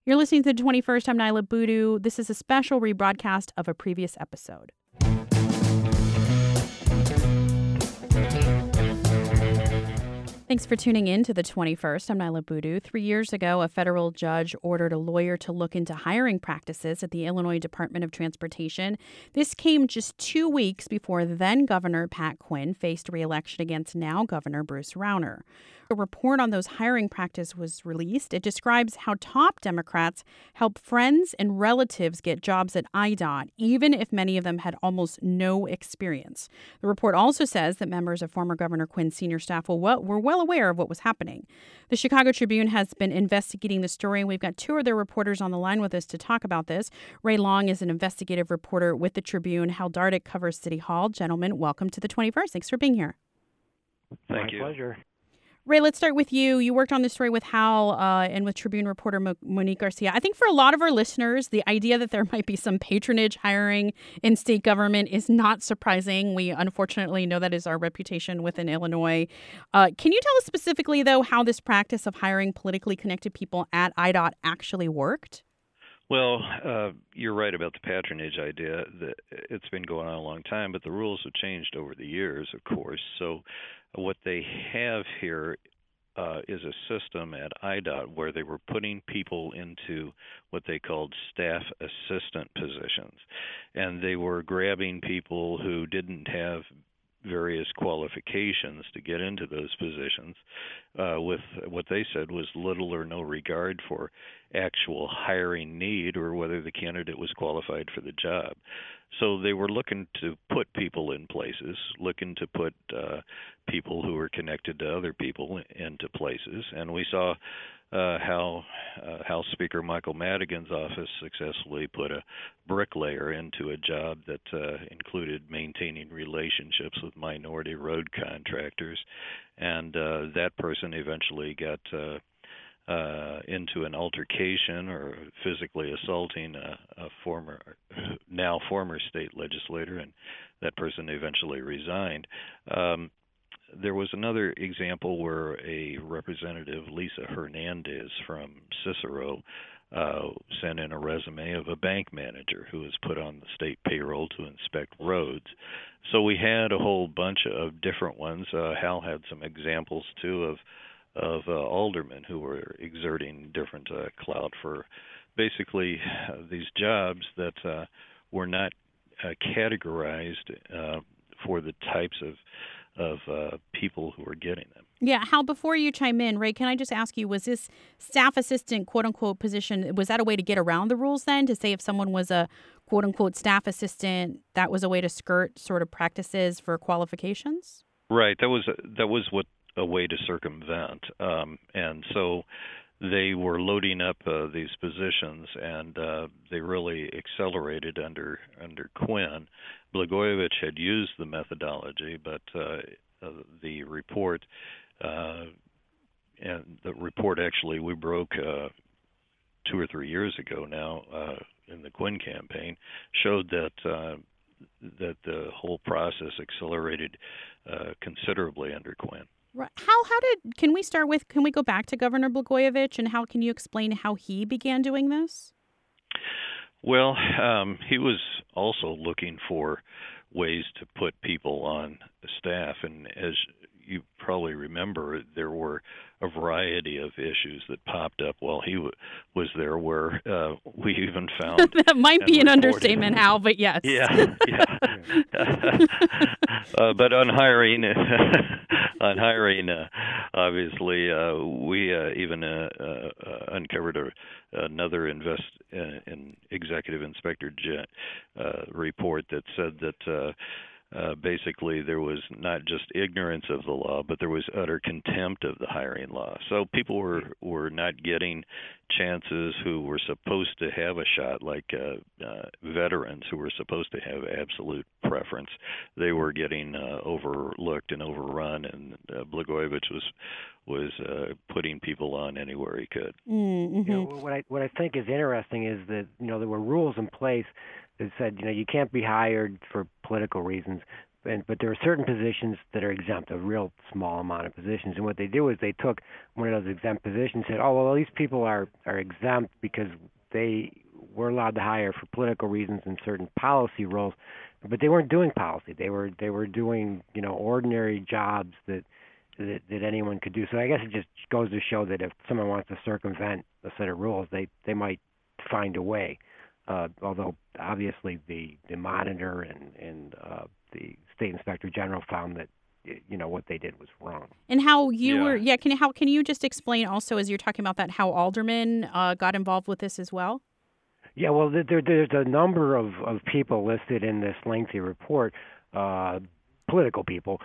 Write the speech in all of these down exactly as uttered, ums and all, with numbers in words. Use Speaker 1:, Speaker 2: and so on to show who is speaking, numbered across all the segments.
Speaker 1: You're listening to the twenty-first. I'm Nyla Boodoo. This is a special rebroadcast of a previous episode. Thanks for tuning in to the twenty-first. I'm Nyla Boodoo. Three years ago, a federal judge ordered a lawyer to look into hiring practices at the Illinois Department of Transportation. This came just two weeks before then-Governor Pat Quinn faced re-election against now-Governor Bruce Rauner. A report on those hiring practices was released. It describes how top Democrats help friends and relatives get jobs at I D O T, even if many of them had almost no experience. The report also says that members of former Governor Quinn's senior staff were well, were well aware of what was happening. The Chicago Tribune has been investigating the story, and we've got two of their reporters on the line with us to talk about this. Ray Long is an investigative reporter with the Tribune. Hal Dardick covers City Hall. Gentlemen, welcome to the twenty-first. Thanks for being here.
Speaker 2: Thank
Speaker 3: My
Speaker 2: you.
Speaker 3: pleasure.
Speaker 1: Ray, let's start with you. You worked on this story with Hal uh, and with Tribune reporter Mo- Monique Garcia. I think for a lot of our listeners, the idea that there might be some patronage hiring in state government is not surprising. We unfortunately know that is our reputation within Illinois. Uh, can you tell us specifically, though, how this practice of hiring politically connected people at I D O T actually worked?
Speaker 2: Well, uh, you're right about the patronage idea. That it's been going on a long time, but the rules have changed over the years, of course. So what they have here uh, is a system at I D O T where they were putting people into what they called staff assistant positions. And they were grabbing people who didn't have various qualifications to get into those positions uh, with what they said was little or no regard for actual hiring need or whether the candidate was qualified for the job. So they were looking to put people in places, looking to put uh, people who were connected to other people into places. And we saw uh, how uh, House Speaker Michael Madigan's office successfully put a bricklayer into a job that uh, included maintaining relationships with minority road contractors. And uh, that person eventually got uh, Uh, into an altercation or physically assaulting a, a former, now former state legislator, and that person eventually resigned. Um, there was another example where a representative, Lisa Hernandez from Cicero, uh, sent in a resume of a bank manager who was put on the state payroll to inspect roads. So we had a whole bunch of different ones. Uh, Hal had some examples, too, of of uh, aldermen who were exerting different uh, clout for basically uh, these jobs that uh, were not uh, categorized uh, for the types of of uh, people who were getting them.
Speaker 1: Yeah, Hal, before you chime in, Ray, can I just ask you, was this staff assistant, quote-unquote, position, was that a way to get around the rules then, to say if someone was a, quote-unquote, staff assistant, that was a way to skirt sort of practices for qualifications?
Speaker 2: Right, that was that was what a way to circumvent. Um, and so they were loading up uh, these positions, and uh, they really accelerated under under Quinn. Blagojevich had used the methodology, but uh, uh, the report, uh, and the report actually we broke uh, two or three years ago now uh, in the Quinn campaign, showed that uh, that the whole process accelerated uh, considerably under Quinn.
Speaker 1: Right. How how did can we start with can we go back to Governor Blagojevich, and how can you explain how he began doing this?
Speaker 2: Well, um, he was also looking for ways to put people on the staff, and as you probably remember, there were a variety of issues that popped up while he w- was there, where uh, we even found
Speaker 1: that might be an
Speaker 2: reported,
Speaker 1: understatement, Hal, but yes.
Speaker 2: Yeah, yeah. uh, but on hiring, on hiring, uh, obviously, uh, we uh, even uh, uh, uncovered a, another invest uh, in executive inspector jet, uh, report that said that. Uh, Uh, basically, there was not just ignorance of the law, but there was utter contempt of the hiring law. So people were, were not getting chances who were supposed to have a shot, like uh, uh, veterans who were supposed to have absolute preference. They were getting uh, overlooked and overrun, and uh, Blagojevich was was uh, putting people on anywhere he could.
Speaker 1: Mm-hmm.
Speaker 3: You know, what I what I think is interesting is that you know there were rules in place that said you know you can't be hired for political reasons, and but there are certain positions that are exempt, a real small amount of positions. And what they do is they took one of those exempt positions and said, oh, well, these people are, are exempt because they were allowed to hire for political reasons in certain policy roles, but they weren't doing policy. They were they were doing, you know, ordinary jobs that that, that anyone could do. So I guess it just goes to show that if someone wants to circumvent a set of rules, they, they might find a way. Uh, although obviously the, the monitor and, and uh, the state inspector general found that, you know, what they did was wrong.
Speaker 1: And how you
Speaker 2: Yeah.
Speaker 1: were, yeah, can how can you just explain also, as you're talking about that, how aldermen uh, got involved with this as well?
Speaker 3: Yeah, well, there, there's a number of, of people listed in this lengthy report, uh, political people,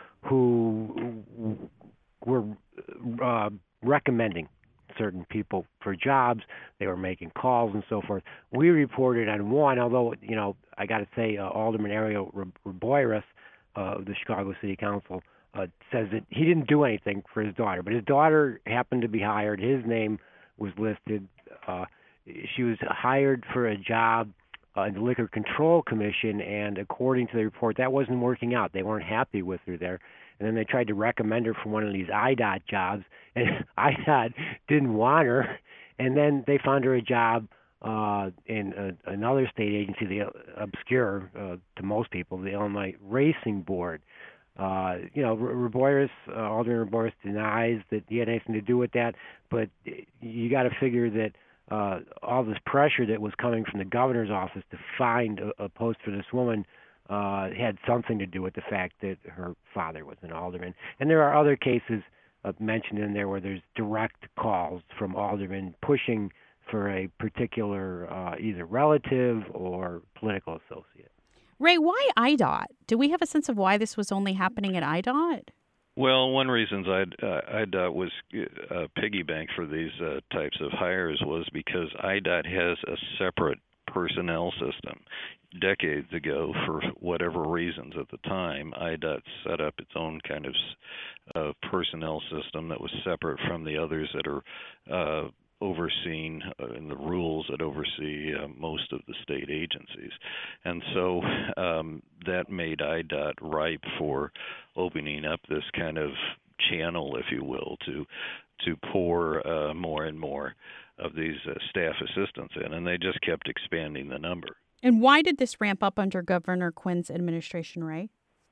Speaker 3: who were uh, recommending certain people for jobs. They were making calls and so forth. We reported on one, although, you know, I got to say, uh, Alderman Ariel Reboyras uh, of the Chicago City Council uh, says that he didn't do anything for his daughter, but his daughter happened to be hired. His name was listed. Uh, she was hired for a job uh, in the Liquor Control Commission, and according to the report, that wasn't working out. They weren't happy with her there. And then they tried to recommend her for one of these I D O T jobs, and I D O T didn't want her. And then they found her a job uh, in a, another state agency, the obscure uh, to most people, the Illinois Racing Board. Uh, you know, Reboyras, uh, Alderman Reboyras denies that he had anything to do with that, but you got to figure that uh, all this pressure that was coming from the governor's office to find a, a post for this woman uh, had something to do with the fact that her father was an alderman. And there are other cases uh, mentioned in there where there's direct calls from aldermen pushing for a particular uh, either relative or political associate.
Speaker 1: Ray, why I D O T? Do we have a sense of why this was only happening at I D O T?
Speaker 2: Well, one reason I uh, I D O T was uh, piggy bank for these uh, types of hires was because I D O T has a separate personnel system. Decades ago, for whatever reasons at the time, I D O T set up its own kind of uh, personnel system that was separate from the others that are uh, overseen uh, in the rules that oversee uh, most of the state agencies. And so um, that made I D O T ripe for opening up this kind of channel, if you will, to to pour uh, more and more of these uh, staff assistants in, and they just kept expanding the number.
Speaker 1: And why did this ramp up under Governor Quinn's administration, Ray?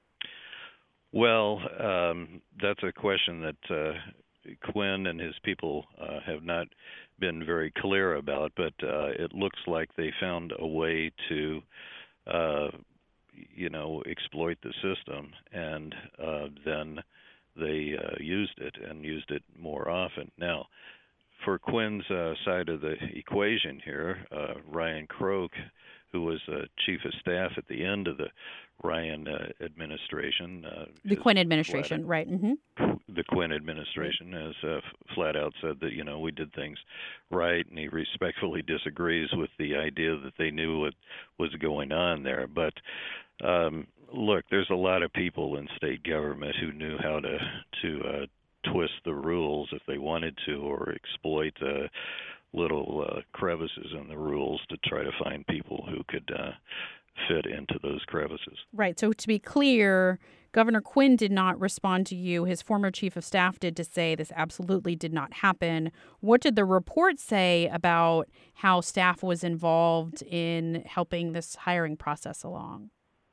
Speaker 2: Well, um, that's a question that uh, Quinn and his people uh, have not been very clear about, but uh, it looks like they found a way to, uh, you know, exploit the system, and uh, then they uh, used it and used it more often. Now, for Quinn's uh, side of the equation here, uh, Ryan Croak, who was uh, chief of staff at the end of the Ryan uh, administration. Uh,
Speaker 1: the Quinn administration,
Speaker 2: out,
Speaker 1: right. Mm-hmm.
Speaker 2: The Quinn administration has uh, flat out said that, you know, we did things right, and he respectfully disagrees with the idea that they knew what was going on there. But um, look, there's a lot of people in state government who knew how to, to uh, twist the rules if they wanted to, or exploit uh, little uh, crevices in the rules to try to find people who could uh, fit into those crevices.
Speaker 1: Right. So to be clear, Governor Quinn did not respond to you. His former chief of staff did to say this absolutely did not happen. What did the report say about how staff was involved in helping this hiring process along?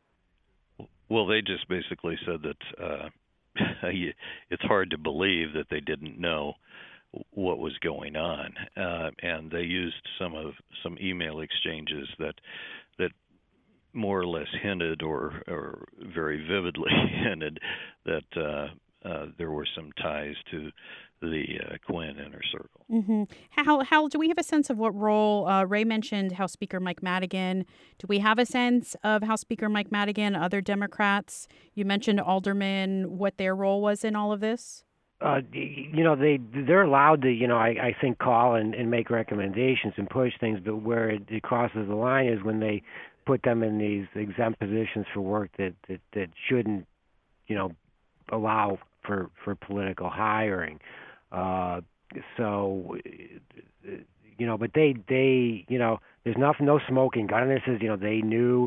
Speaker 2: Well, they just basically said that uh, it's hard to believe that they didn't know what was going on, uh, and they used some of some email exchanges that that more or less hinted, or, or very vividly hinted, that uh, uh, there were some ties to the uh, Quinn inner circle.
Speaker 1: Mm-hmm. How how do we have a sense of what role uh, Ray mentioned? House Speaker Mike Madigan. Do we have a sense of House Speaker Mike Madigan, other Democrats? You mentioned aldermen, what their role was in all of this.
Speaker 3: Uh, you know, they they're allowed to, you know, I, I think call and, and make recommendations and push things, but where it, it crosses the line is when they put them in these exempt positions for work that, that, that shouldn't, you know, allow for, for political hiring. Uh, so, you know, but they, they, you know, there's nothing, no smoking gun. This is, you know, they knew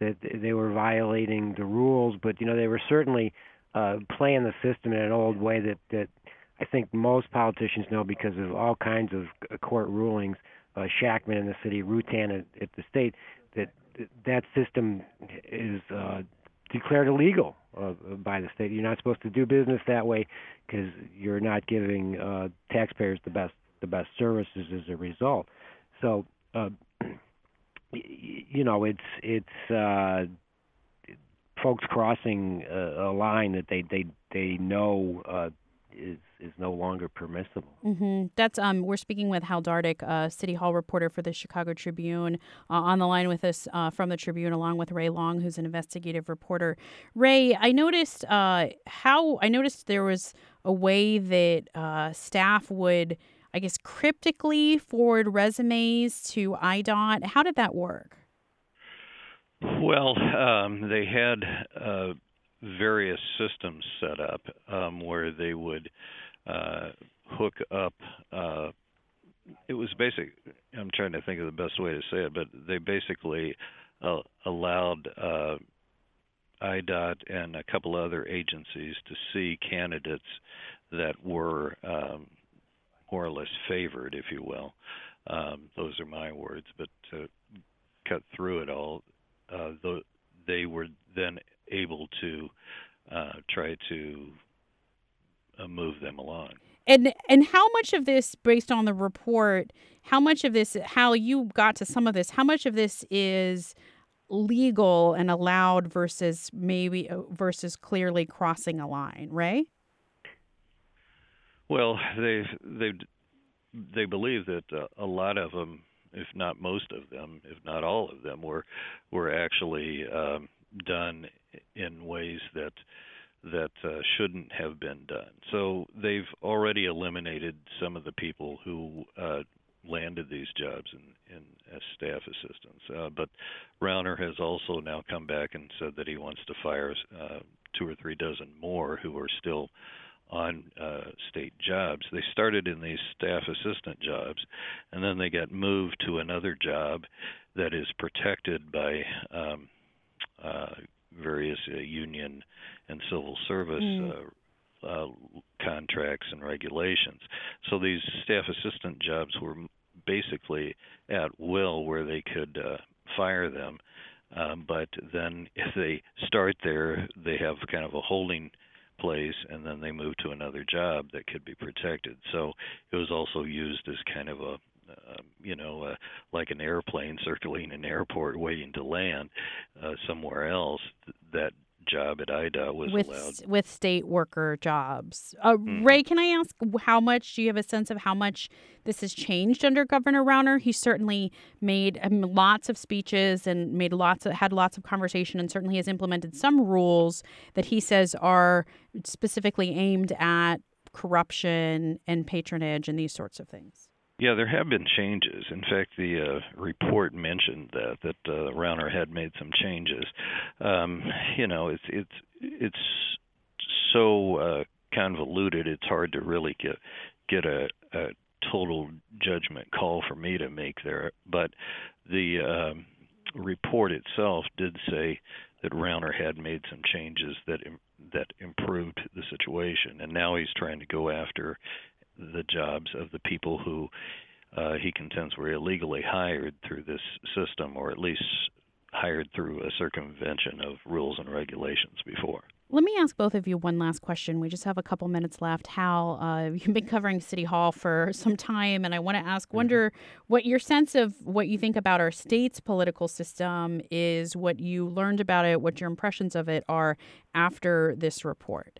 Speaker 3: that they were violating the rules, but you know they were certainly uh, playing the system in an old way that that I think most politicians know because of all kinds of court rulings. Uh, Shackman in the city, Rutan at, at the state, that that system is uh, declared illegal uh, by the state. You're not supposed to do business that way because you're not giving uh, taxpayers the best the best services as a result. So, uh, you know, it's it's uh, folks crossing a, a line that they they they know uh, is is no longer permissible.
Speaker 1: Mm-hmm. That's um. We're speaking with Hal Dardick, uh, City Hall reporter for the Chicago Tribune, uh, on the line with us uh, from the Tribune, along with Ray Long, who's an investigative reporter. Ray, I noticed uh, how I noticed there was a way that uh, staff would, I guess, cryptically forward resumes to I D O T. How did that work?
Speaker 2: Well, um, they had uh, various systems set up um, where they would uh, hook up. Uh, it was basic. I'm trying to think of the best way to say it, but they basically uh, allowed uh, I D O T and a couple other agencies to see candidates that were um, more or less favored, if you will. Um, those are my words, but to cut through it all, uh, the, they were then able to uh, try to uh, move them along.
Speaker 1: And and how much of this, based on the report, how much of this, how you got to some of this, how much of this is legal and allowed versus maybe versus clearly crossing a line, Ray?
Speaker 2: Well, they they they believe that uh, a lot of them, if not most of them, if not all of them, were were actually um, done in ways that that uh, shouldn't have been done. So they've already eliminated some of the people who uh, landed these jobs in, in as staff assistants. Uh, but Rauner has also now come back and said that he wants to fire uh, two or three dozen more who are still on uh, state jobs. They started in these staff assistant jobs, and then they got moved to another job that is protected by um, uh, various uh, union and civil service mm. uh, uh, contracts and regulations. So these staff assistant jobs were basically at will, where they could uh, fire them, um, but then if they start there, they have kind of a holding place, and then they move to another job that could be protected. So it was also used as kind of a, uh, you know, uh, like an airplane circling an airport waiting to land uh, somewhere else. That job at I D O T was
Speaker 1: with,
Speaker 2: allowed.
Speaker 1: With state worker jobs. Uh, mm-hmm. Ray, can I ask how much, do you have a sense of how much this has changed under Governor Rauner? He certainly made um, lots of speeches and made lots of, had lots of conversation, and certainly has implemented some rules that he says are specifically aimed at corruption and patronage and these sorts of things.
Speaker 2: Yeah, there have been changes. In fact, the uh, report mentioned that that uh, Rauner had made some changes. Um, you know, it's it's it's so uh, convoluted. It's hard to really get get a, a total judgment call for me to make there. But the um, report itself did say that Rauner had made some changes that that improved the situation, and now he's trying to go after the jobs of the people who uh, he contends were illegally hired through this system, or at least hired through a circumvention of rules and regulations before.
Speaker 1: Let me ask both of you one last question. We just have a couple minutes left. Hal, uh, you've been covering City Hall for some time, and I want to ask, mm-hmm. wonder what your sense of what you think about our state's political system is, what you learned about it, what your impressions of it are after this report.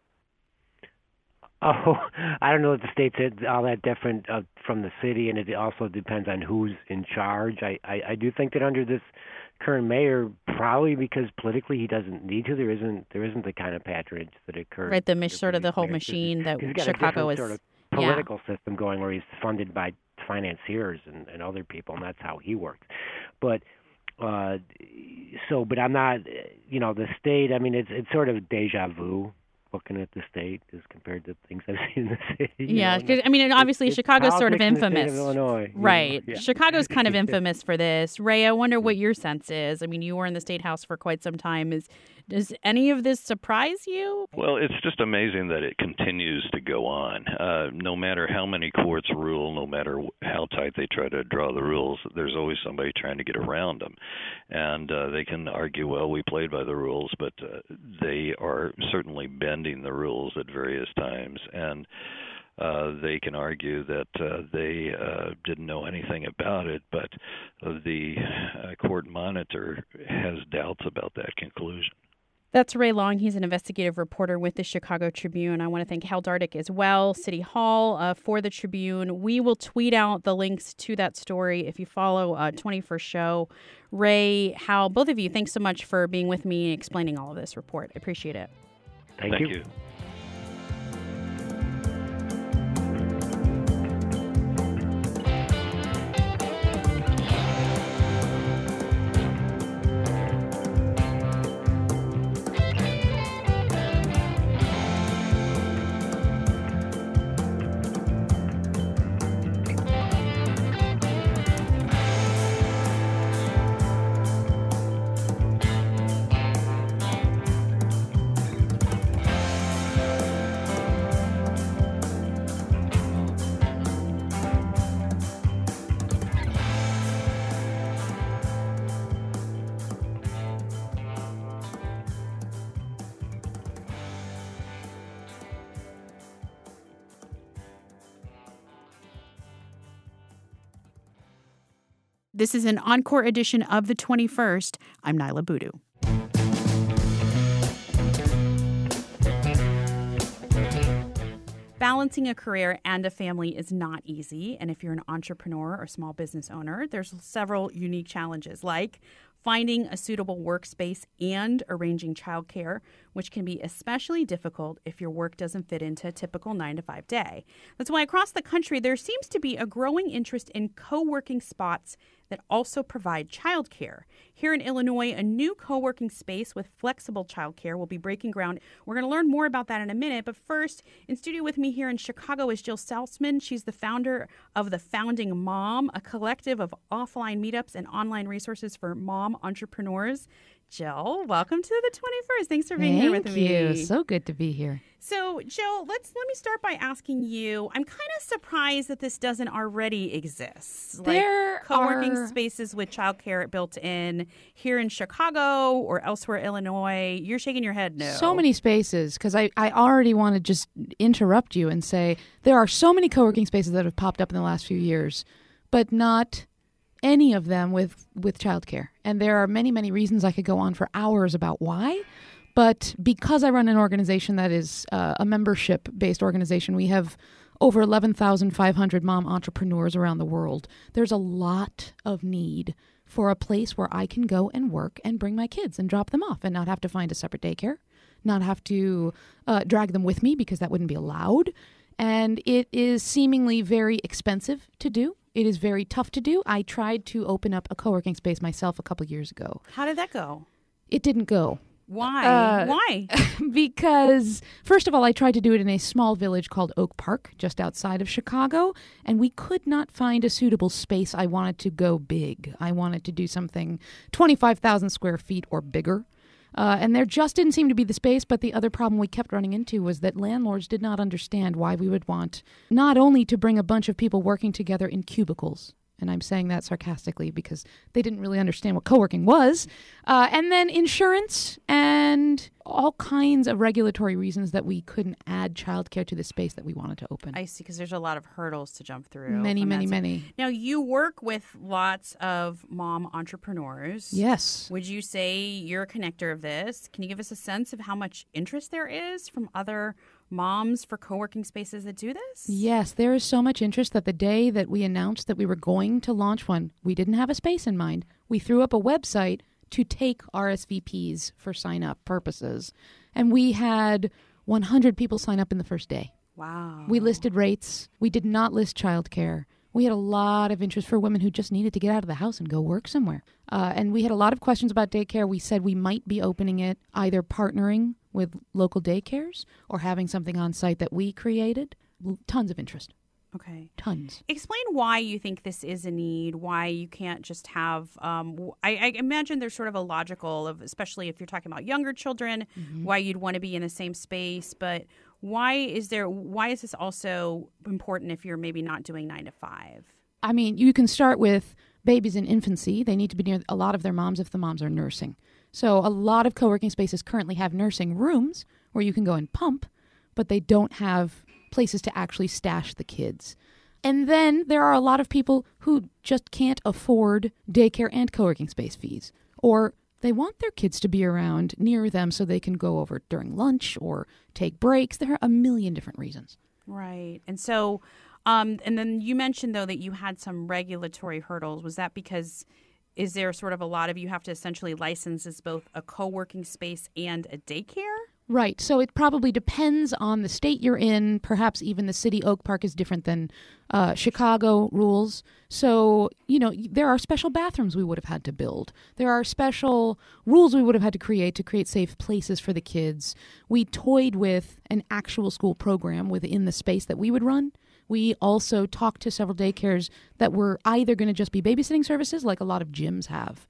Speaker 3: Oh, I don't know if the state's all that different uh, from the city, and it also depends on who's in charge. I, I, I do think that under this current mayor, probably because politically he doesn't need to, there isn't there isn't the kind of patronage that occurs.
Speaker 1: Right, the sort of the whole machine that Chicago is.
Speaker 3: Sort of political yeah. system going where he's funded by financiers and, and other people, and that's how he works. But uh, so, but I'm not, you know, the state. I mean, it's it's sort of deja vu. looking at the state as compared to things I've seen in the city.
Speaker 1: Yeah,
Speaker 3: know,
Speaker 1: I mean, and obviously
Speaker 3: it's,
Speaker 1: Chicago's
Speaker 3: it's
Speaker 1: sort of
Speaker 3: politics in the
Speaker 1: infamous.
Speaker 3: state of Illinois,
Speaker 1: Right.
Speaker 3: You know? Yeah.
Speaker 1: Chicago's kind of infamous for this. Ray, I wonder what your sense is. I mean, you were in the State House for quite some time. Is Does any of this surprise you?
Speaker 2: Well, it's just amazing that it continues to go on. Uh, no matter how many courts rule, no matter how tight they try to draw the rules, there's always somebody trying to get around them. And uh, they can argue, well, we played by the rules, but uh, they are certainly bending the rules at various times. And uh, they can argue that uh, they uh, didn't know anything about it, but uh, the uh, court monitor has doubts about that conclusion.
Speaker 1: That's Ray Long. He's an investigative reporter with the Chicago Tribune. I want to thank Hal Dardick as well, City Hall, uh, for the Tribune. We will tweet out the links to that story if you follow uh, twenty-first Show. Ray, Hal, both of you, thanks so much for being with me and explaining all of this report. I appreciate it.
Speaker 3: Thank,
Speaker 2: Thank
Speaker 3: you.
Speaker 2: you.
Speaker 1: This is an encore edition of the twenty-first. I'm Nyla Boodoo. Balancing a career and a family is not easy. And if you're an entrepreneur or small business owner, there's several unique challenges like finding a suitable workspace and arranging childcare, which can be especially difficult if your work doesn't fit into a typical nine to five day. That's why across the country, there seems to be a growing interest in co-working spots that also provide childcare. Here in Illinois, a new co-working space with flexible childcare will be breaking ground. We're going to learn more about that in a minute. But first, in studio with me here in Chicago is Jill Salzman. She's the founder of The Founding Mom, a collective of offline meetups and online resources for mom entrepreneurs. Jill, welcome to the twenty-first. Thanks for being
Speaker 4: Thank
Speaker 1: here with me.
Speaker 4: Thank you. So good to be here.
Speaker 1: So, Jill, let's let me start by asking you. I'm kind of surprised that this doesn't already exist. Like
Speaker 4: there
Speaker 1: co-working
Speaker 4: are...
Speaker 1: spaces with childcare built in here in Chicago or elsewhere, Illinois. You're shaking your head no.
Speaker 4: So many spaces, because I, I already want to just interrupt you and say there are so many co-working spaces that have popped up in the last few years, but not any of them with, with childcare. And there are many, many reasons I could go on for hours about why. But because I run an organization that is uh, a membership-based organization, we have over eleven thousand five hundred mom entrepreneurs around the world. There's a lot of need for a place where I can go and work and bring my kids and drop them off and not have to find a separate daycare, not have to uh, drag them with me because that wouldn't be allowed. And it is seemingly very expensive to do. It is very tough to do. I tried to open up a co-working space myself a couple years ago.
Speaker 1: How did that go?
Speaker 4: It didn't go.
Speaker 1: Why?
Speaker 4: Uh,
Speaker 1: Why?
Speaker 4: Because, first of all, I tried to do it in a small village called Oak Park, just outside of Chicago, and we could not find a suitable space. I wanted to go big. I wanted to do something twenty-five thousand square feet or bigger. Uh, and there just didn't seem to be the space, but the other problem we kept running into was that landlords did not understand why we would want not only to bring a bunch of people working together in cubicles, and I'm saying that sarcastically because they didn't really understand what co-working was, uh, and then insurance and all kinds of regulatory reasons that we couldn't add childcare to the space that we wanted to open.
Speaker 1: I see, because there's a lot of hurdles to jump through.
Speaker 4: Many, many, many.
Speaker 1: Now, you work with lots of mom entrepreneurs.
Speaker 4: Yes.
Speaker 1: Would you say you're a connector of this? Can you give us a sense of how much interest there is from other moms for co-working spaces that do this?
Speaker 4: Yes, there is so much interest that the day that we announced that we were going to launch one, we didn't have a space in mind. We threw up a website to take R S V Ps for sign-up purposes. And we had one hundred people sign up in the first day.
Speaker 1: Wow.
Speaker 4: We listed rates. We did not list childcare. We had a lot of interest for women who just needed to get out of the house and go work somewhere. Uh, and we had a lot of questions about daycare. We said we might be opening it, either partnering with local daycares or having something on site that we created. L- Tons of interest.
Speaker 1: Okay.
Speaker 4: Tons.
Speaker 1: Explain why you think this is a need, why you can't just have, um, w- I, I imagine there's sort of a logical of, especially if you're talking about younger children,
Speaker 4: Mm-hmm.
Speaker 1: why you'd want to be in the same space. But why is there, why is this also important if you're maybe not doing nine to five?
Speaker 4: I mean, you can start with babies in infancy. They need to be near a lot of their moms if the moms are nursing. So a lot of co-working spaces currently have nursing rooms where you can go and pump, but they don't have places to actually stash the kids. And then there are a lot of people who just can't afford daycare and co-working space fees, or they want their kids to be around near them so they can go over during lunch or take breaks. There are a million different reasons.
Speaker 1: Right. And so, um, and then you mentioned, though, that you had some regulatory hurdles. Was that because, is there sort of a lot of, you have to essentially license as both a co-working space and a daycare?
Speaker 4: Right. So it probably depends on the state you're in. Perhaps even the city, Oak Park, is different than uh, Chicago rules. So, you know, there are special bathrooms we would have had to build. There are special rules we would have had to create to create safe places for the kids. We toyed with an actual school program within the space that we would run. We also talked to several daycares that were either going to just be babysitting services, like a lot of gyms have,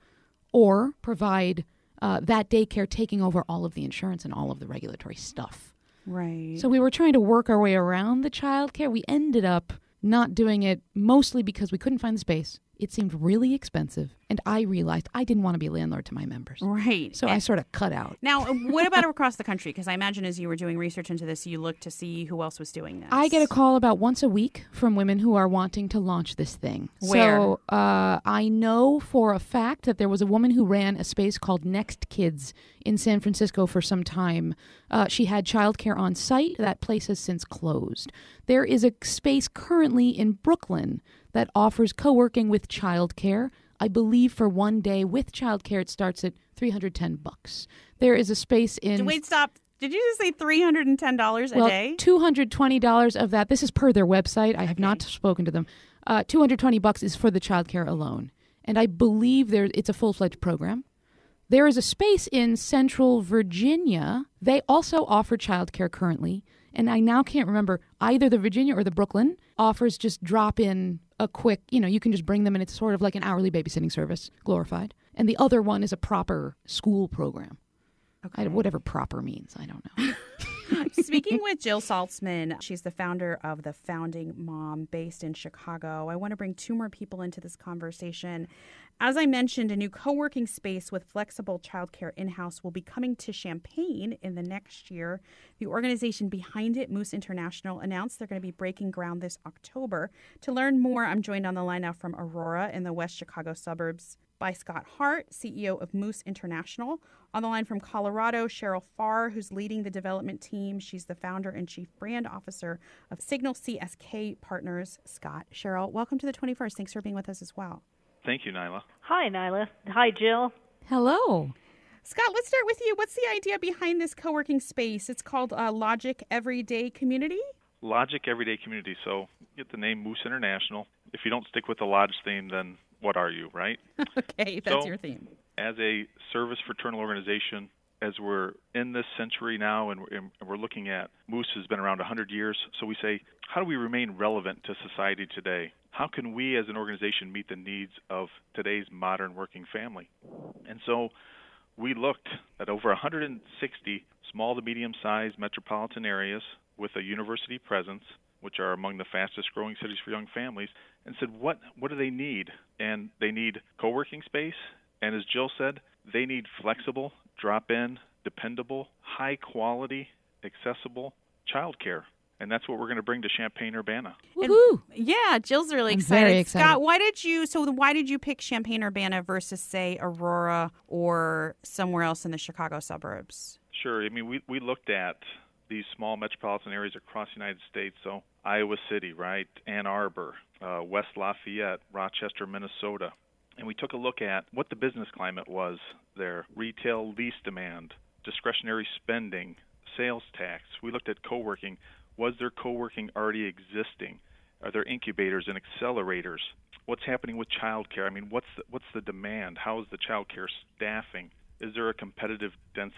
Speaker 4: or provide Uh, that daycare taking over all of the insurance and all of the regulatory stuff.
Speaker 1: Right.
Speaker 4: So we were trying to work our way around the childcare. We ended up not doing it mostly because we couldn't find the space. It seemed really expensive, and I realized I didn't want to be a landlord to my members.
Speaker 1: Right.
Speaker 4: So I sort of cut out.
Speaker 1: Now, what about across the country? Because I imagine as you were doing research into this, you looked to see who else was doing this.
Speaker 4: I get a call about once a week from women who are wanting to launch this thing.
Speaker 1: Where?
Speaker 4: So uh, I know for a fact that there was a woman who ran a space called Next Kids in San Francisco for some time. Uh, she had childcare on site. That place has since closed. There is a space currently in Brooklyn that offers co-working with childcare. I believe for one day with childcare, it starts at three hundred ten bucks. There is a space in...
Speaker 1: Wait, stop. Did you just say three hundred ten dollars a
Speaker 4: well,
Speaker 1: day?
Speaker 4: two hundred twenty dollars of that, this is per their website. I have
Speaker 1: Okay.
Speaker 4: not spoken to them. Uh, two hundred twenty bucks is for the childcare alone. And I believe there it's a full-fledged program. There is a space in Central Virginia. They also offer childcare currently. And I now can't remember either the Virginia or the Brooklyn offers just drop in a quick, you know, you can just bring them and it's sort of like an hourly babysitting service, glorified. And the other one is a proper school program.
Speaker 1: Okay.
Speaker 4: I, whatever proper means, I don't know.
Speaker 1: Speaking with Jill Saltzman, she's the founder of The Founding Mom based in Chicago. I want to bring two more people into this conversation. As I mentioned, a new co-working space with flexible childcare in-house will be coming to Champaign in the next year. The organization behind it, Moose International, announced they're going to be breaking ground this October. To learn more, I'm joined on the line now from Aurora in the West Chicago suburbs by Scott Hart, C E O of Moose International. On the line from Colorado, Cheryl Farr, who's leading the development team. She's the founder and chief brand officer of Signal C S K Partners. Scott, Cheryl, welcome to the twenty-first. Thanks for being with us as well.
Speaker 5: Thank you, Nyla.
Speaker 6: Hi, Nyla. Hi, Jill.
Speaker 4: Hello.
Speaker 1: Scott, let's start with you. What's the idea behind this co-working space? It's called uh, Logic Everyday Community.
Speaker 5: Logic Everyday Community. So get the name Moose International. If you don't stick with the Lodge theme, then what are you, right?
Speaker 1: Okay, that's
Speaker 5: So,
Speaker 1: your theme.
Speaker 5: As a service fraternal organization, as we're in this century now and we're, and we're looking at Moose has been around one hundred years, so we say, how do we remain relevant to society today? How can we as an organization meet the needs of today's modern working family? And so we looked at over one hundred sixty small to medium-sized metropolitan areas with a university presence, which are among the fastest growing cities for young families, and said, what what do they need? And they need co-working space, and as Jill said, they need flexible, drop-in, dependable, high-quality, accessible childcare. And that's what we're going to bring to Champaign-Urbana.
Speaker 4: Woohoo!
Speaker 1: Yeah, Jill's really
Speaker 4: I'm
Speaker 1: excited.
Speaker 4: very excited.
Speaker 1: Scott, why did you so why did you pick Champaign-Urbana versus, say, Aurora or somewhere else in the Chicago suburbs?
Speaker 5: Sure. I mean, we, we looked at these small metropolitan areas across the United States, so Iowa City, right, Ann Arbor, uh, West Lafayette, Rochester, Minnesota. And we took a look at what the business climate was there, retail lease demand, discretionary spending, sales tax. We looked at co-working. Was there co-working already existing? Are there incubators and accelerators? What's happening with childcare? I mean, what's the, what's the demand? How is the childcare staffing? Is there a competitive density?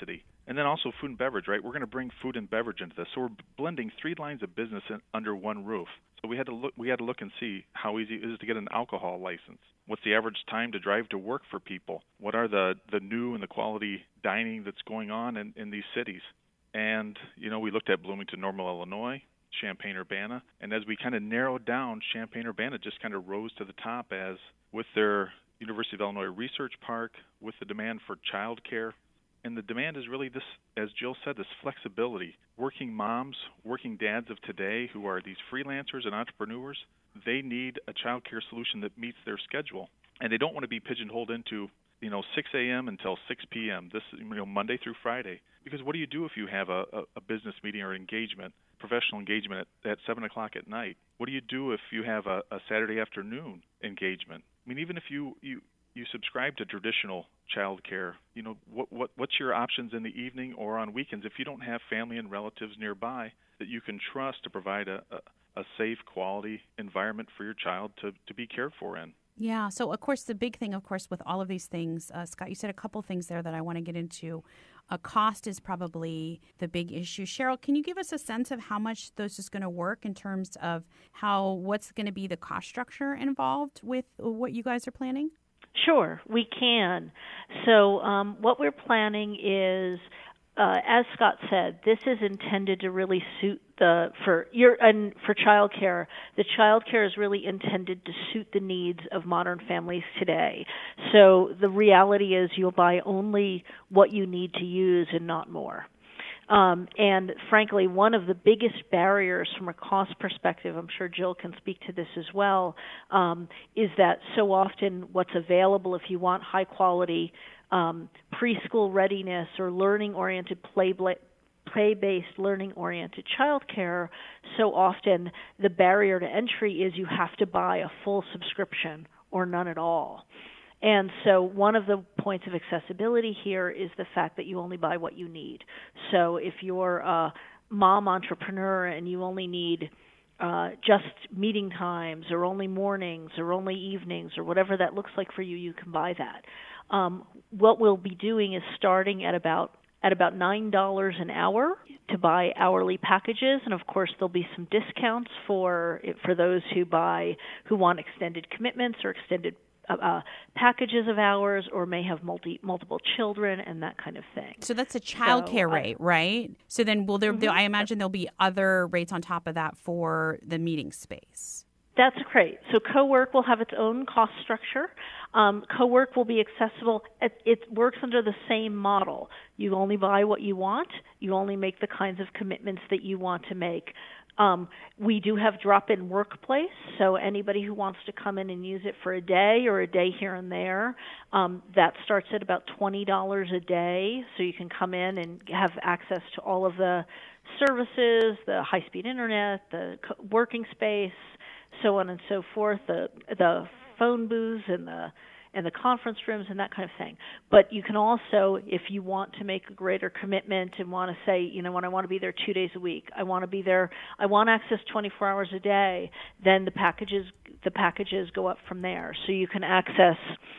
Speaker 5: And then also food and beverage, right? We're going to bring food and beverage into this. So we're blending three lines of business in, under one roof. So we had to look we had to look and see how easy it is to get an alcohol license. What's the average time to drive to work for people? What are the, the new and the quality dining that's going on in, in these cities? And, you know, we looked at Bloomington, Normal, Illinois, Champaign-Urbana. And as we kind of narrowed down, Champaign-Urbana just kind of rose to the top as with their University of Illinois Research Park, with the demand for childcare. And the demand is really this, as Jill said, this flexibility. Working moms, working dads of today who are these freelancers and entrepreneurs, they need a child care solution that meets their schedule. And they don't want to be pigeonholed into, you know, six a.m. until six p.m., this, you know, Monday through Friday. Because what do you do if you have a, a, a business meeting or engagement, professional engagement at, at seven o'clock at night? What do you do if you have a, a Saturday afternoon engagement? I mean, even if you, you, you subscribe to traditional child care, you know, what, what what's your options in the evening or on weekends if you don't have family and relatives nearby that you can trust to provide a, a, a safe, quality environment for your child to, to be cared for in?
Speaker 1: Yeah. So, of course, the big thing, of course, with all of these things, uh, Scott, you said a couple things there that I want to get into. Uh, cost is probably the big issue. Cheryl, can you give us a sense of how much this is going to work in terms of how what's going to be the cost structure involved with what you guys are planning?
Speaker 6: Sure, we can. So um, what we're planning is, uh, as Scott said, this is intended to really suit the for your and for childcare. The childcare is really intended to suit the needs of modern families today. So the reality is, you'll buy only what you need to use and not more. Um, and frankly, one of the biggest barriers from a cost perspective, I'm sure Jill can speak to this as well, um, is that so often what's available if you want high quality um, preschool readiness or learning-oriented play play-based learning-oriented childcare, so often the barrier to entry is you have to buy a full subscription or none at all. And so one of the points of accessibility here is the fact that you only buy what you need. So if you're a mom entrepreneur and you only need uh, just meeting times or only mornings or only evenings or whatever that looks like for you, you can buy that. Um, what we'll be doing is starting at about at about nine dollars an hour to buy hourly packages, and of course there'll be some discounts for for those who buy who want extended commitments or extended Uh, packages of hours, or may have multi multiple children and that kind of thing.
Speaker 1: So that's a child care
Speaker 6: so,
Speaker 1: rate, right? So then will there,
Speaker 6: mm-hmm.
Speaker 1: there I imagine there'll be other rates on top of that for the meeting space.
Speaker 6: That's great. So co-work will have its own cost structure. Um, co-work will be accessible. It, it works under the same model. You only buy what you want. You only make the kinds of commitments that you want to make. Um, we do have drop-in workplace, so anybody who wants to come in and use it for a day or a day here and there, um, that starts at about twenty dollars a day, so you can come in and have access to all of the services, the high-speed internet, the co- working space, so on and so forth, the the phone booths and the and the conference rooms and that kind of thing. But you can also, if you want to make a greater commitment and want to say, you know, when I want to be there two days a week, I want to be there, I want access twenty-four hours a day, then the packages the packages go up from there. So you can access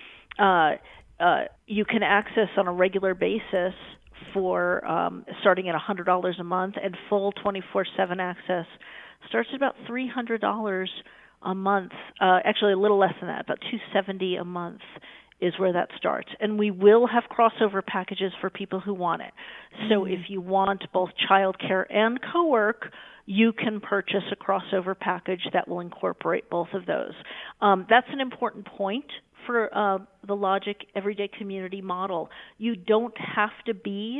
Speaker 6: uh, uh, you can access on a regular basis for um, starting at one hundred dollars a month, and full twenty-four seven access starts at about three hundred dollars a month, uh, actually a little less than that, about two hundred seventy dollars a month is where that starts. And we will have crossover packages for people who want it. So mm-hmm. if you want both childcare and co-work, you can purchase a crossover package that will incorporate both of those. Um, that's an important point for uh, the Logic Everyday Community model. You don't have to be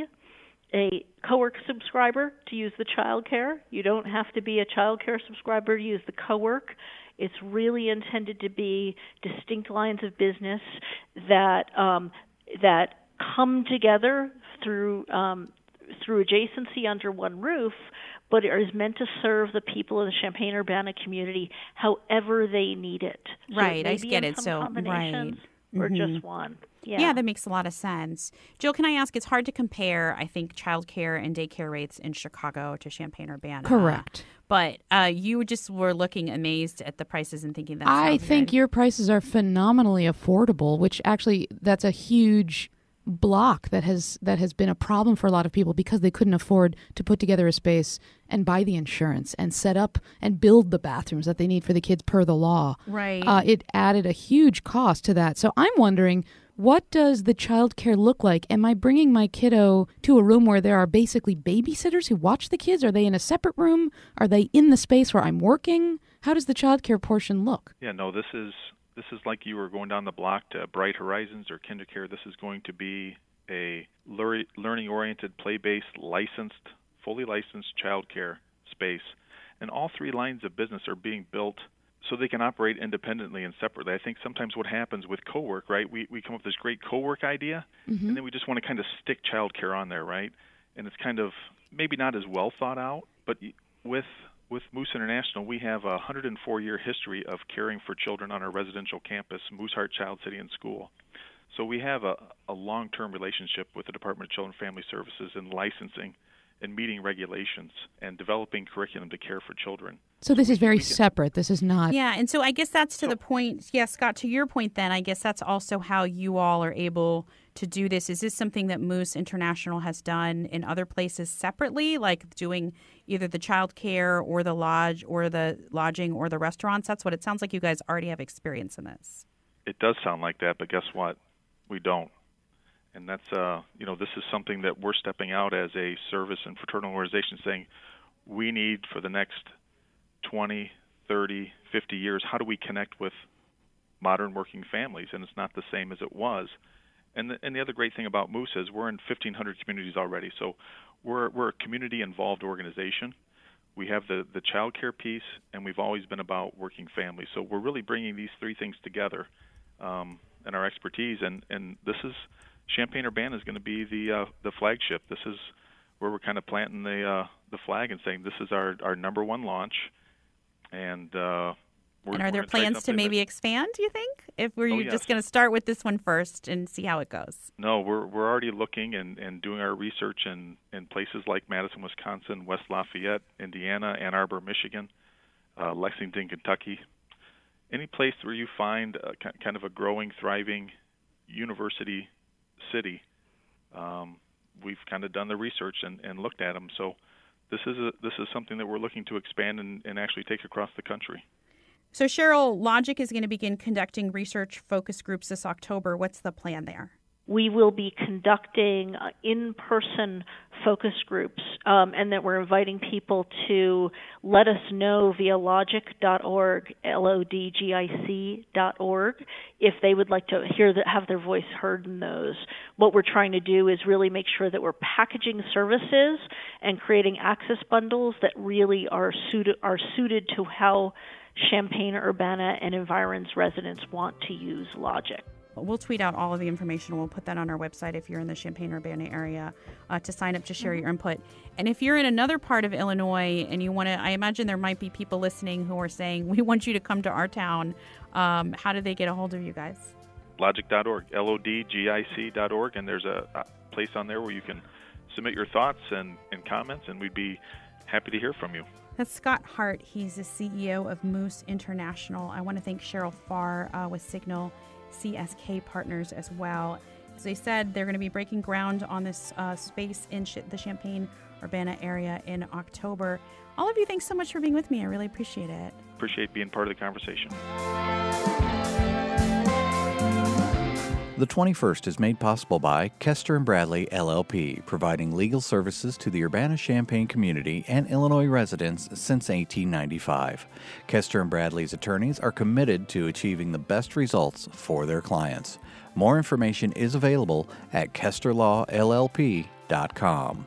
Speaker 6: a co-work subscriber to use the childcare. You don't have to be a childcare subscriber to use the co-work. It's really intended to be distinct lines of business that um, that come together through um, through adjacency under one roof, but it is meant to serve the people in the Champaign-Urbana community however they need it. So
Speaker 1: right,
Speaker 6: it
Speaker 1: I get it. So right.
Speaker 6: Or
Speaker 1: mm-hmm.
Speaker 6: just one. Yeah.
Speaker 1: yeah, that makes a lot of sense. Jill, can I ask, it's hard to compare, I think, childcare and daycare rates in Chicago to Champaign-Urbana.
Speaker 4: Correct.
Speaker 1: But uh, you just were looking amazed at the prices and thinking that
Speaker 4: I think
Speaker 1: good.
Speaker 4: Your prices are phenomenally affordable, which actually, that's a huge block that has that has been a problem for a lot of people because they couldn't afford to put together a space and buy the insurance and set up and build the bathrooms that they need for the kids per the law.
Speaker 1: Right.
Speaker 4: Uh, it added a huge cost to that. So I'm wondering, what does the childcare look like? Am I bringing my kiddo to a room where there are basically babysitters who watch the kids? Are they in a separate room? Are they in the space where I'm working? How does the childcare portion look?
Speaker 5: Yeah, no, this is this is like you were going down the block to Bright Horizons or KinderCare. This is going to be a learning-oriented, play-based, licensed, fully licensed childcare space. And all three lines of business are being built so they can operate independently and separately. I think sometimes what happens with co-work, right, we, we come up with this great co-work idea, mm-hmm. and then we just want to kind of stick childcare on there, right? And it's kind of maybe not as well thought out, but with with Moose International, we have a one hundred four year history of caring for children on our residential campus, Mooseheart Child City and School. So we have a, a long-term relationship with the Department of Children and Family Services in licensing and meeting regulations and developing curriculum to care for children.
Speaker 4: So this is very separate. This is not...
Speaker 1: Yeah, and so I guess that's to
Speaker 5: so,
Speaker 1: the point. Yeah, Scott, to your point then, I guess that's also how you all are able to do this. Is this something that Moose International has done in other places separately, like doing either the child care or the lodge or the lodging or the restaurants? That's what it sounds like. You guys already have experience in this.
Speaker 5: It does sound like that, but guess what? We don't. And that's, uh, you know, this is something that we're stepping out as a service and fraternal organization saying we need for the next twenty, thirty, fifty years, how do we connect with modern working families? And it's not the same as it was. And the, and the other great thing about Moose is we're in fifteen hundred communities already. So we're we're a community-involved organization. We have the, the child care piece, and we've always been about working families. So we're really bringing these three things together um, in our expertise. And, and this is... Champaign-Urbana is going to be the uh, the flagship. This is where we're kind of planting the uh, the flag and saying this is our, our number one launch. And uh, we're,
Speaker 1: and are there
Speaker 5: we're plans
Speaker 1: to maybe
Speaker 5: that,
Speaker 1: expand? Do you think? If we're
Speaker 5: oh,
Speaker 1: you
Speaker 5: yes.
Speaker 1: just going to start with this one first and see how it goes?
Speaker 5: No, we're we're already looking and, and doing our research in, in places like Madison, Wisconsin, West Lafayette, Indiana, Ann Arbor, Michigan, uh, Lexington, Kentucky. Any place where you find a, kind of a growing, thriving university city, um, we've kind of done the research and, and looked at them. So this is a, this is something that we're looking to expand and, and actually take across the country.
Speaker 1: So Cheryl, Logic is going to begin conducting research focus groups this October. What's the plan there?
Speaker 6: We will be conducting uh, in-person focus groups, um, and that we're inviting people to let us know via logic dot org, L O D G I C dot org, if they would like to hear that, have their voice heard in those. What we're trying to do is really make sure that we're packaging services and creating access bundles that really are suited are suited to how Champaign-Urbana and environs residents want to use Logic.
Speaker 1: We'll tweet out all of the information. We'll put that on our website if you're in the Champaign-Urbana area uh, to sign up to share your input. And if you're in another part of Illinois and you want to, I imagine there might be people listening who are saying, we want you to come to our town. Um, how do they get a hold of you guys?
Speaker 5: logic dot org, L O D G I C dot org, and there's a, a place on there where you can submit your thoughts and, and comments, and we'd be happy to hear from you.
Speaker 1: That's Scott Hart. He's the C E O of Moose International. I want to thank Cheryl Farr uh, with Signal C S K Partners as well. As they said, they're going to be breaking ground on this uh, space in sh- the Champaign-Urbana area in October. All of you, thanks so much for being with me. I really appreciate it.
Speaker 5: Appreciate being part of the conversation.
Speaker 7: The twenty-first is made possible by Kester and Bradley, L L P, providing legal services to the Urbana-Champaign community and Illinois residents since eighteen ninety-five. Kester and Bradley's attorneys are committed to achieving the best results for their clients. More information is available at kester law L L P dot com.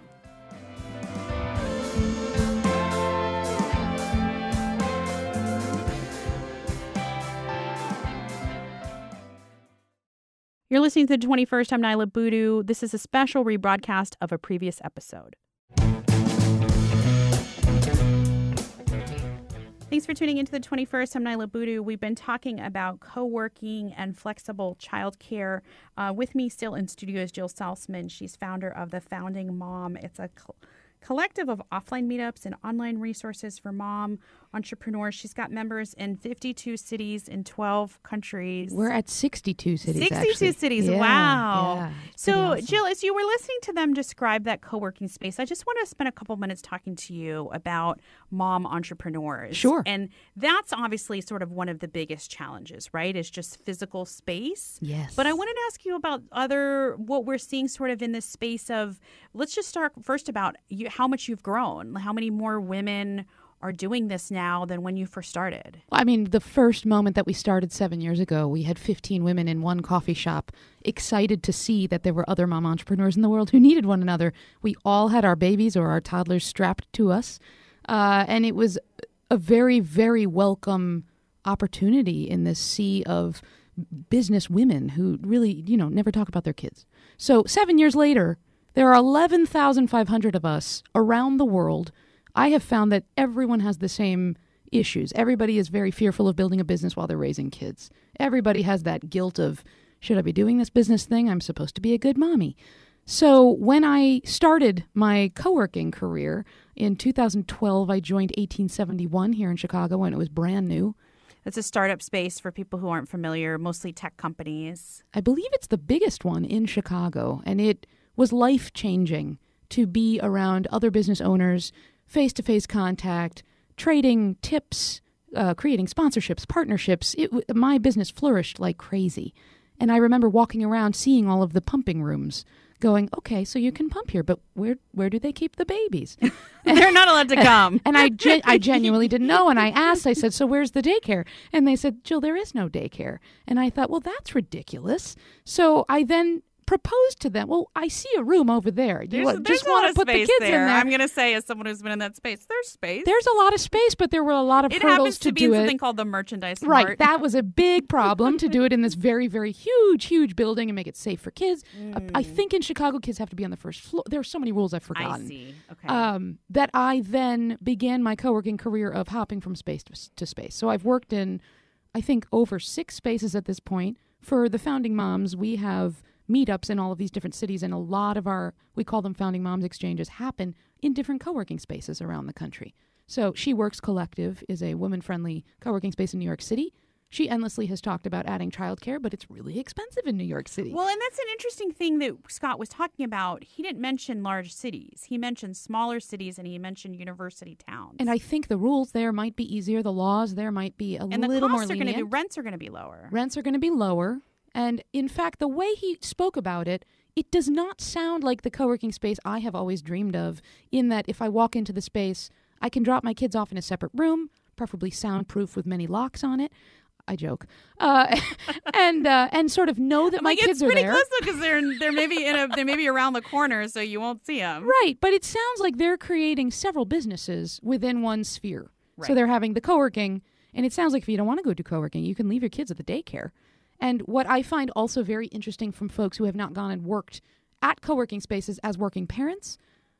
Speaker 1: You're listening to the twenty-first. I'm Nyla Boodoo. This is a special rebroadcast of a previous episode. Thanks for tuning into the twenty-first. I'm Nyla Boodoo. We've been talking about co-working and flexible childcare. Uh, with me still in studio is Jill Salzman. She's founder of The Founding Mom. It's a collective of offline meetups and online resources for mom entrepreneurs. She's got members in fifty-two cities in twelve countries.
Speaker 4: We're at sixty-two cities,
Speaker 1: sixty-two
Speaker 4: actually.
Speaker 1: cities,
Speaker 4: Yeah,
Speaker 1: wow.
Speaker 4: yeah,
Speaker 1: so,
Speaker 4: awesome.
Speaker 1: Jill, as you were listening to them describe that co-working space, I just want to spend a couple minutes talking to you about mom entrepreneurs.
Speaker 4: Sure.
Speaker 1: And that's obviously sort of one of the biggest challenges, right, is just physical space.
Speaker 4: Yes.
Speaker 1: But I wanted to ask you about other, what we're seeing sort of in this space of, let's just start first about you, how much you've grown, how many more women are doing this now than when you first started.
Speaker 4: I mean, the first moment that we started seven years ago, we had fifteen women in one coffee shop, excited to see that there were other mom entrepreneurs in the world who needed one another. We all had our babies or our toddlers strapped to us, uh, and it was a very, very welcome opportunity in this sea of business women who really, you know, never talk about their kids. So seven years later, there are eleven thousand five hundred of us around the world. I have found that everyone has the same issues. Everybody is very fearful of building a business while they're raising kids. Everybody has that guilt of, should I be doing this business thing? I'm supposed to be a good mommy. So when I started my co-working career in two thousand twelve, I joined eighteen seventy-one here in Chicago when it was brand new.
Speaker 1: It's a startup space for people who aren't familiar, mostly tech companies.
Speaker 4: I believe it's the biggest one in Chicago, and it was life-changing to be around other business owners, face-to-face contact, trading tips, uh, creating sponsorships, partnerships. It, my business flourished like crazy. And I remember walking around seeing all of the pumping rooms going, okay, so you can pump here, but where where do they keep the babies?
Speaker 1: They're not allowed to come.
Speaker 4: And I, gen- I genuinely didn't know. And I asked, I said, so where's the daycare? And they said, Jill, there is no daycare. And I thought, well, that's ridiculous. So I then proposed to them, well, I see a room over there. You
Speaker 1: There's,
Speaker 4: just
Speaker 1: there's a
Speaker 4: want
Speaker 1: lot
Speaker 4: to
Speaker 1: of
Speaker 4: put the
Speaker 1: space
Speaker 4: kids
Speaker 1: there.
Speaker 4: in there.
Speaker 1: I'm going to say, as someone who's been in that space, there's space.
Speaker 4: There's a lot of space, but there were a lot of
Speaker 1: it
Speaker 4: hurdles
Speaker 1: happens to,
Speaker 4: to
Speaker 1: be
Speaker 4: do
Speaker 1: in
Speaker 4: it.
Speaker 1: something called the merchandise
Speaker 4: Right,
Speaker 1: mart.
Speaker 4: that was a big problem to do it in this very, very huge, huge building and make it safe for kids.
Speaker 1: Mm.
Speaker 4: I think in Chicago, kids have to be on the first floor. There are so many rules I've forgotten.
Speaker 1: I see. Okay.
Speaker 4: Um, that I then began my co-working career of hopping from space to, to space. So I've worked in, I think, over six spaces at this point. For the Founding Moms, we have meetups in all of these different cities, and a lot of our, we call them Founding Moms exchanges, happen in different co-working spaces around the country. So She Works Collective is a woman-friendly co-working space in New York City. She endlessly has talked about adding childcare, but it's really expensive in New York City.
Speaker 1: Well, and that's an interesting thing that Scott was talking about. He didn't mention large cities. He mentioned smaller cities, and he mentioned university towns.
Speaker 4: And I think the rules there might be easier. The laws there might be a
Speaker 1: and
Speaker 4: little
Speaker 1: the
Speaker 4: more
Speaker 1: costs are
Speaker 4: lenient.
Speaker 1: going to be, rents are going to be lower.
Speaker 4: Rents are going to be lower. And in fact, the way he spoke about it, it does not sound like the co-working space I have always dreamed of, in that if I walk into the space, I can drop my kids off in a separate room, preferably soundproof with many locks on it. I joke, uh, and uh, and sort of know that my
Speaker 1: like,
Speaker 4: kids
Speaker 1: it's
Speaker 4: are
Speaker 1: pretty
Speaker 4: there.
Speaker 1: close because they're they're maybe in a they may be around the corner, so you won't see them.
Speaker 4: Right, but it sounds like they're creating several businesses within one sphere.
Speaker 1: Right.
Speaker 4: So they're having the co-working, and it sounds like if you don't want to go do co-working, you can leave your kids at the daycare. And what I find also very interesting from folks who have not gone and worked at co-working spaces as working parents,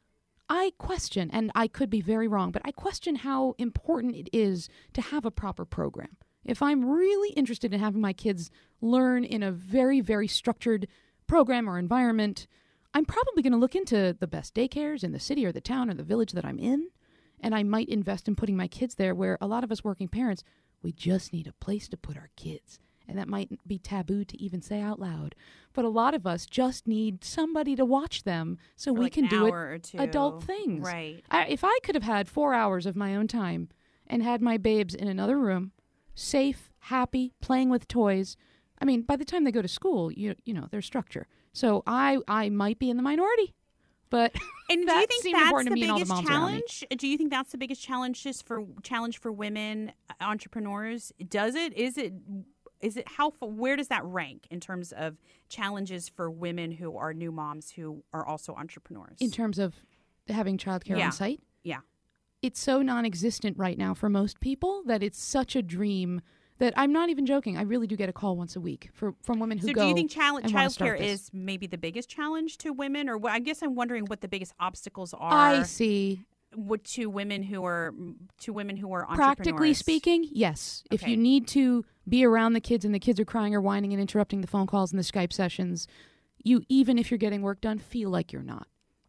Speaker 4: I question, and I could be very wrong, but I question how important it is to have a proper program. If I'm really interested in having my kids learn in a very, very structured program or environment, I'm probably going to look into the best daycares in the city or the town or the village that I'm in, and I might invest in putting my kids there, where a lot of us working parents, we just need a place to put our kids. And that might be taboo to even say out loud. But a lot of us just need somebody to watch them so
Speaker 1: For
Speaker 4: we
Speaker 1: like
Speaker 4: can
Speaker 1: an
Speaker 4: do
Speaker 1: hour
Speaker 4: it
Speaker 1: or two.
Speaker 4: adult things.
Speaker 1: Right.
Speaker 4: I, if I could have had four hours of my own time and had my babes in another room, safe, happy, playing with toys, I mean, by the time they go to school, you you know, there's structure. So I I might be in the minority. But
Speaker 1: And do
Speaker 4: that
Speaker 1: you think
Speaker 4: seemed
Speaker 1: that's
Speaker 4: important
Speaker 1: the
Speaker 4: to me and all the
Speaker 1: biggest
Speaker 4: moms around me.
Speaker 1: challenge? Do you think that's the biggest challenge just for challenge for women entrepreneurs? Does it? Is it? Is it how? Where does that rank in terms of challenges for women who are new moms who are also entrepreneurs?
Speaker 4: In terms of having childcare
Speaker 1: Yeah.
Speaker 4: on site?
Speaker 1: Yeah.
Speaker 4: It's so non-existent right now for most people that it's such a dream that I'm not even joking. I really do get a call once a week for, from women who
Speaker 1: So
Speaker 4: go
Speaker 1: do you think child
Speaker 4: and wanna start
Speaker 1: childcare
Speaker 4: this.
Speaker 1: is maybe the biggest challenge to women, or what? I guess I'm wondering what the biggest obstacles are.
Speaker 4: I see.
Speaker 1: What to women who are to women who are
Speaker 4: Practically
Speaker 1: entrepreneurs?
Speaker 4: speaking, yes. If
Speaker 1: Okay.
Speaker 4: you need to be around the kids and the kids are crying or whining and interrupting the phone calls and the Skype sessions, you, even if you're getting work done, feel like you're not.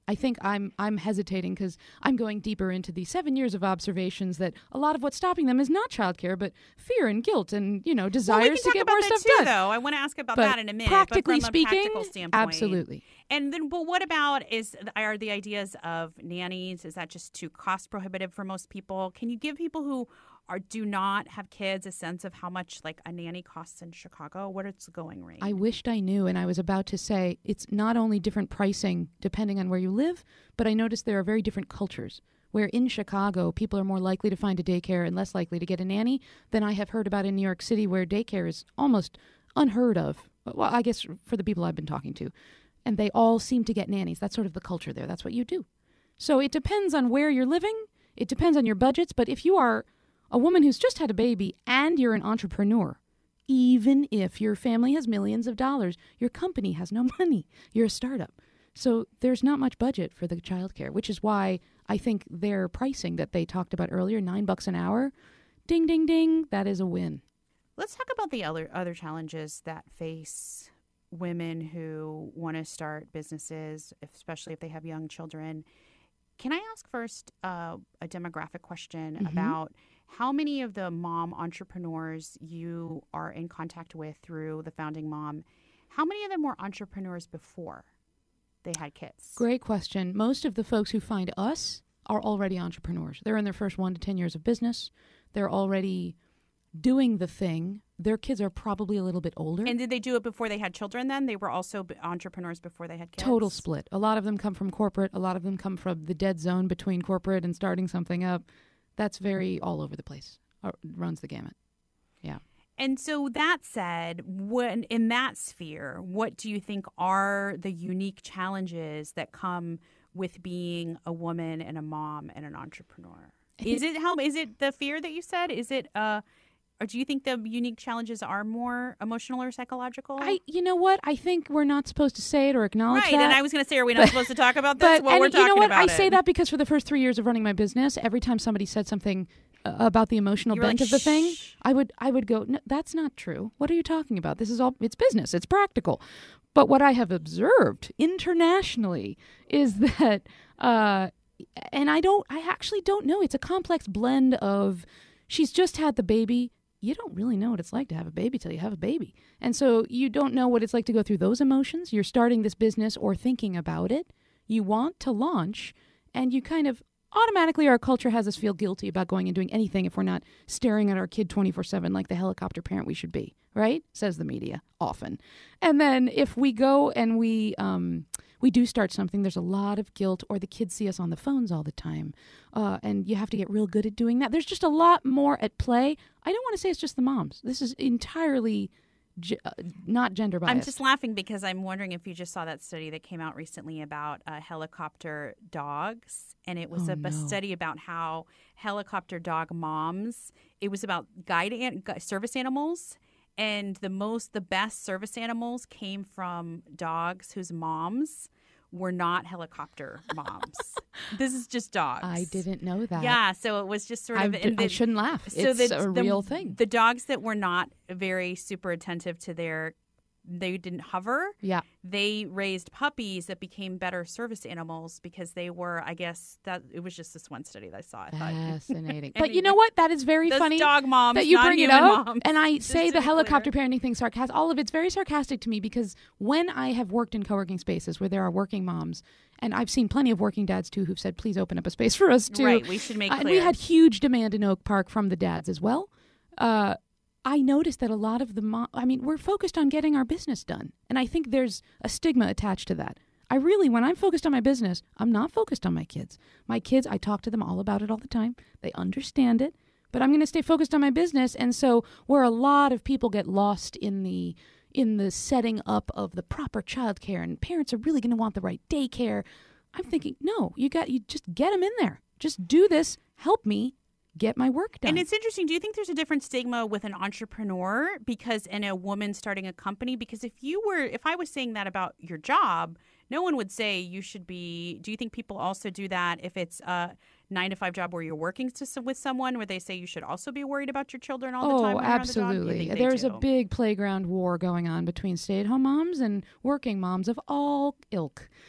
Speaker 4: I think I'm I'm hesitating because I'm going deeper into the seven years of observations that a lot of what's stopping them is not childcare, but fear and guilt and, you know, desires
Speaker 1: well, we can
Speaker 4: to
Speaker 1: talk
Speaker 4: get
Speaker 1: about
Speaker 4: more
Speaker 1: that
Speaker 4: stuff
Speaker 1: too,
Speaker 4: done.
Speaker 1: Though I want to ask about
Speaker 4: but
Speaker 1: that in a minute.
Speaker 4: Practically
Speaker 1: but from
Speaker 4: speaking,
Speaker 1: a practical standpoint,
Speaker 4: absolutely.
Speaker 1: And then, but what about is are the ideas of nannies? Is that just too cost prohibitive for most people? Can you give people who are do not have kids a sense of how much like a nanny costs in Chicago? What is the going rate?
Speaker 4: I wished I knew, and I was about to say it's not only different pricing depending on where you live, but I noticed there are very different cultures. Where in Chicago, people are more likely to find a daycare and less likely to get a nanny than I have heard about in New York City, where daycare is almost unheard of. Well, I guess for the people I've been talking to. And they all seem to get nannies. That's sort of the culture there. That's what you do. So it depends on where you're living. It depends on your budgets. But if you are a woman who's just had a baby and you're an entrepreneur, even if your family has millions of dollars, your company has no money. You're a startup. So there's not much budget for the childcare, which is why I think their pricing that they talked about earlier, nine bucks an hour, ding, ding, ding, that is a win.
Speaker 1: Let's talk about the other other challenges that face women who want to start businesses, especially if they have young children. Can I ask first uh, a demographic question mm-hmm. about how many of the mom entrepreneurs you are in contact with through the Founding Mom, how many of them were entrepreneurs before they had kids?
Speaker 4: Great question. Most of the folks who find us are already entrepreneurs. They're in their first one to ten years of business. They're already doing the thing. Their kids are probably a little bit older.
Speaker 1: And did they do it before they had children then? They were also entrepreneurs before they had kids?
Speaker 4: Total split. A lot of them come from corporate. A lot of them come from the dead zone between corporate and starting something up. That's very all over the place. It runs the gamut. Yeah.
Speaker 1: And so that said, when in that sphere, what do you think are the unique challenges that come with being a woman and a mom and an entrepreneur? Is it how is it the fear that you said? Is it uh or do you think the unique challenges are more emotional or psychological?
Speaker 4: I, you know what? I think we're not supposed to say it or acknowledge
Speaker 1: right,
Speaker 4: that.
Speaker 1: Right, and I was going to say, are we not
Speaker 4: but,
Speaker 1: supposed to talk about this?
Speaker 4: But,
Speaker 1: well,
Speaker 4: and
Speaker 1: we're talking
Speaker 4: you know what?
Speaker 1: about
Speaker 4: I
Speaker 1: it.
Speaker 4: say that because for the first three years of running my business, every time somebody said something uh, about the emotional
Speaker 1: You're
Speaker 4: bent
Speaker 1: like,
Speaker 4: of the thing,
Speaker 1: shh.
Speaker 4: I would, I would go, no, that's not true. What are you talking about? This is all, it's business. It's practical. But what I have observed internationally is that, uh, and I don't, I actually don't know. It's a complex blend of, she's just had the baby. You don't really know what it's like to have a baby till you have a baby. And so you don't know what it's like to go through those emotions. You're starting this business or thinking about it. You want to launch, and you kind of automatically, our culture has us feel guilty about going and doing anything if we're not staring at our kid twenty-four seven like the helicopter parent we should be, right? Says the media often. And then if we go and we um, we do start something, there's a lot of guilt, or the kids see us on the phones all the time. Uh, and you have to get real good at doing that. There's just a lot more at play. I don't want to say it's just the moms. This is entirely ge- uh, not gender biased.
Speaker 1: I'm just laughing because I'm wondering if you just saw that study that came out recently about uh, helicopter dogs. And it was
Speaker 4: Oh,
Speaker 1: a, a
Speaker 4: no.
Speaker 1: study about how helicopter dog moms, it was about guide an- gu- service animals. And the most, the best service animals came from dogs whose moms were not helicopter moms. This is just dogs.
Speaker 4: I didn't know that.
Speaker 1: Yeah, so it was just sort
Speaker 4: I,
Speaker 1: of.
Speaker 4: d-
Speaker 1: and
Speaker 4: I
Speaker 1: the-
Speaker 4: shouldn't laugh.
Speaker 1: so
Speaker 4: it's
Speaker 1: the,
Speaker 4: a
Speaker 1: the-
Speaker 4: real thing.
Speaker 1: The dogs that were not very super attentive to their, they didn't hover.
Speaker 4: Yeah.
Speaker 1: They raised puppies that became better service animals because they were, I guess, that it was just this one study that I saw. I thought.
Speaker 4: Fascinating.
Speaker 1: I
Speaker 4: but
Speaker 1: mean,
Speaker 4: you know what? That is very
Speaker 1: those
Speaker 4: funny
Speaker 1: dog moms,
Speaker 4: that you
Speaker 1: not
Speaker 4: bring it
Speaker 1: human
Speaker 4: up.
Speaker 1: moms,
Speaker 4: And I
Speaker 1: just
Speaker 4: say
Speaker 1: to
Speaker 4: the
Speaker 1: be
Speaker 4: helicopter
Speaker 1: clear.
Speaker 4: parenting thing sarcastic. All of it's very sarcastic to me because when I have worked in co-working spaces where there are working moms, and I've seen plenty of working dads too who've said, please open up a space for us too.
Speaker 1: Right, we should make
Speaker 4: Uh, and
Speaker 1: clear.
Speaker 4: we had huge demand in Oak Park from the dads as well. Uh, I noticed that a lot of the mom, I mean, we're focused on getting our business done. And I think there's a stigma attached to that. I really, when I'm focused on my business, I'm not focused on my kids. My kids, I talk to them all about it all the time. They understand it. But I'm going to stay focused on my business. And so where a lot of people get lost in the in the setting up of the proper childcare and parents are really going to want the right daycare, I'm thinking, no, you got you just get them in there. Just do this. Help me get my work done.
Speaker 1: And it's interesting. Do you think there's a different stigma with an entrepreneur because in a woman starting a company? Because if you were, if I was saying that about your job, no one would say you should be. Do you think people also do that if it's a nine to five job where you're working to, with someone where they say you should also be worried about your children all the time?
Speaker 4: Oh,
Speaker 1: when you're on the job? Do you
Speaker 4: absolutely.
Speaker 1: think they
Speaker 4: There's a
Speaker 1: do?
Speaker 4: big playground war going on between stay-at-home moms and working moms of all ilk.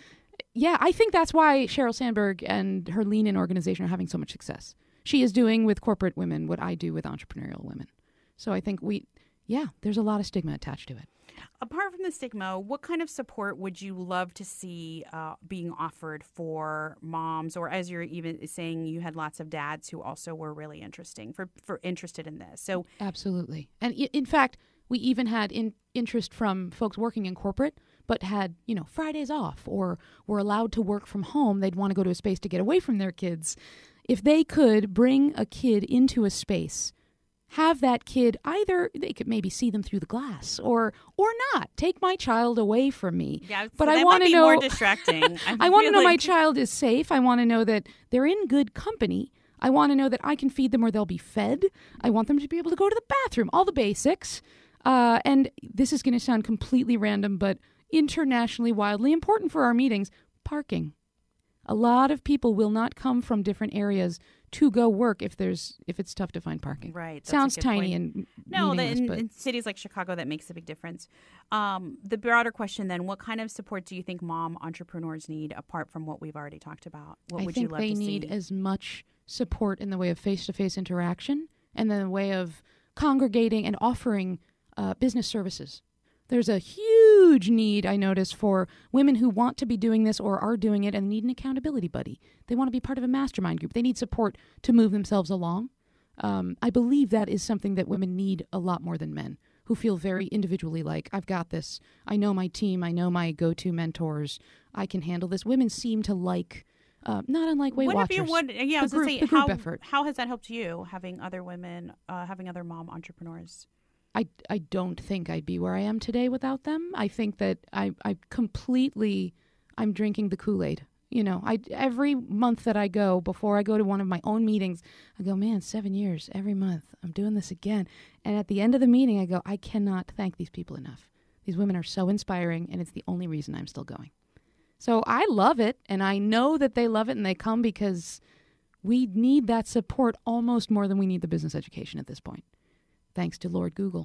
Speaker 4: yeah, I think that's why Sheryl Sandberg and her Lean In organization are having so much success. She is doing with corporate women what I do with entrepreneurial women. So I think we, yeah, there's a lot of stigma attached to it.
Speaker 1: Apart from the stigma, what kind of support would you love to see uh, being offered for moms, or as you're even saying, you had lots of dads who also were really interesting for, for interested in this. So
Speaker 4: absolutely, and in fact, we even had in, interest from folks working in corporate, but had you know Fridays off, or were allowed to work from home. They'd want to go to a space to get away from their kids. If they could bring a kid into a space, have that kid either, they could maybe see them through the glass or or not. Take my child away from me.
Speaker 1: Yeah,
Speaker 4: but
Speaker 1: so
Speaker 4: I
Speaker 1: that
Speaker 4: want
Speaker 1: might
Speaker 4: to
Speaker 1: be
Speaker 4: know
Speaker 1: more distracting.
Speaker 4: I want to know my child is safe. I want to know that they're in good company. I want to know that I can feed them or they'll be fed. I want them to be able to go to the bathroom, all the basics. Uh, and this is going to sound completely random, but internationally wildly important for our meetings, parking. A lot of people will not come from different areas to go work if there's if it's tough to find parking.
Speaker 1: Right.
Speaker 4: Sounds tiny point. and
Speaker 1: no, the, in,
Speaker 4: but...
Speaker 1: in cities like Chicago, that makes a big difference. Um, the broader question then: what kind of support do you think mom entrepreneurs need apart from what we've already talked about? What
Speaker 4: I
Speaker 1: would
Speaker 4: think
Speaker 1: you love
Speaker 4: they
Speaker 1: to
Speaker 4: need
Speaker 1: see?
Speaker 4: as much support in the way of face-to-face interaction and then the way of congregating and offering uh, business services. There's a huge need, I notice, for women who want to be doing this or are doing it and need an accountability buddy. They want to be part of a mastermind group. They need support to move themselves along. Um, I believe that is something that women need a lot more than men, who feel very individually like, I've got this. I know my team. I know my go-to mentors. I can handle this. Women seem to like, uh, not unlike Weight
Speaker 1: Would
Speaker 4: Watchers.
Speaker 1: It be one, yeah, I was
Speaker 4: group,
Speaker 1: going to say,
Speaker 4: how,
Speaker 1: effort. how has that helped you, having other women, uh, having other mom entrepreneurs?
Speaker 4: I, I don't think I'd be where I am today without them. I think that I I completely, I'm drinking the Kool-Aid. You know, I every month that I go, before I go to one of my own meetings, I go, man, seven years, every month, I'm doing this again. And at the end of the meeting, I go, I cannot thank these people enough. These women are so inspiring, and it's the only reason I'm still going. So I love it, and I know that they love it, and they come because we need that support almost more than we need the business education at this point. Thanks to Lord Google.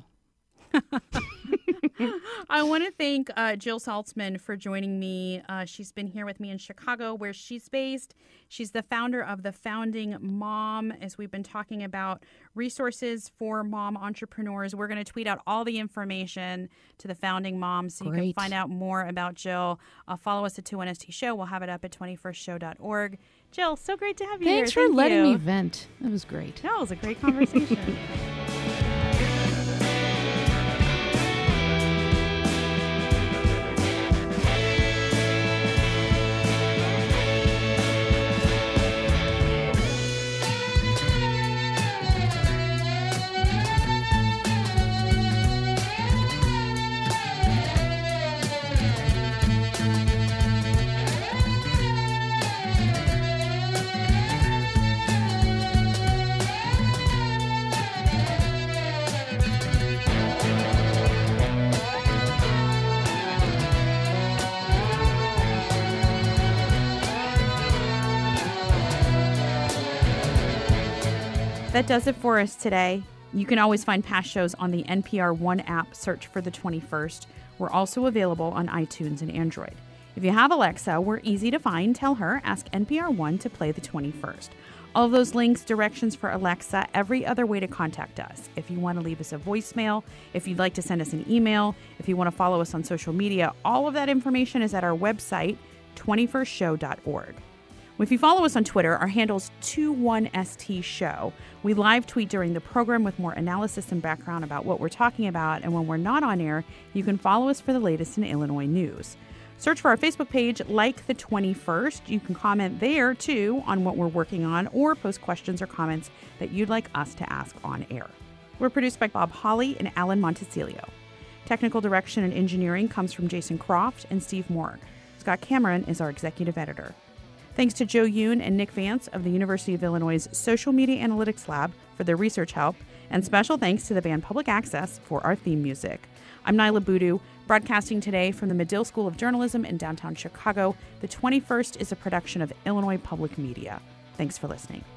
Speaker 1: I want to thank uh, Jill Saltzman for joining me. Uh, she's been here with me in Chicago, where she's based. She's the founder of The Founding Mom, as we've been talking about resources for mom entrepreneurs. We're going to tweet out all the information to The Founding Mom, so
Speaker 4: Great.
Speaker 1: you can find out more about Jill. Uh, follow us at two one S T Show. We'll have it up at twenty-first show dot org. Jill, so great to have you
Speaker 4: Thanks
Speaker 1: here.
Speaker 4: for
Speaker 1: Thank
Speaker 4: letting
Speaker 1: you.
Speaker 4: me vent. That was great.
Speaker 1: That was a great conversation. That does it for us today. You can always find past shows on the N P R One app. Search for The twenty-first. We're also available on iTunes and Android. If you have Alexa, we're easy to find. Tell her, ask N P R One to play The twenty-first. All of those links, directions for Alexa, every other way to contact us. If you want to leave us a voicemail, if you'd like to send us an email, if you want to follow us on social media, all of that information is at our website, twenty-first show dot org. If you follow us on Twitter, our handle's twenty-one S T Show. We live tweet during the program with more analysis and background about what we're talking about, and when we're not on air, you can follow us for the latest in Illinois news. Search for our Facebook page, like The twenty-first. You can comment there, too, on what we're working on, or post questions or comments that you'd like us to ask on air. We're produced by Bob Hawley and Alan Montecillo. Technical direction and engineering comes from Jason Croft and Steve Morg. Scott Cameron is our executive editor. Thanks to Joe Yoon and Nick Vance of the University of Illinois' Social Media Analytics Lab for their research help, and special thanks to the band Public Access for our theme music. I'm Nyla Boodoo, broadcasting today from the Medill School of Journalism in downtown Chicago. The twenty-first is a production of Illinois Public Media. Thanks for listening.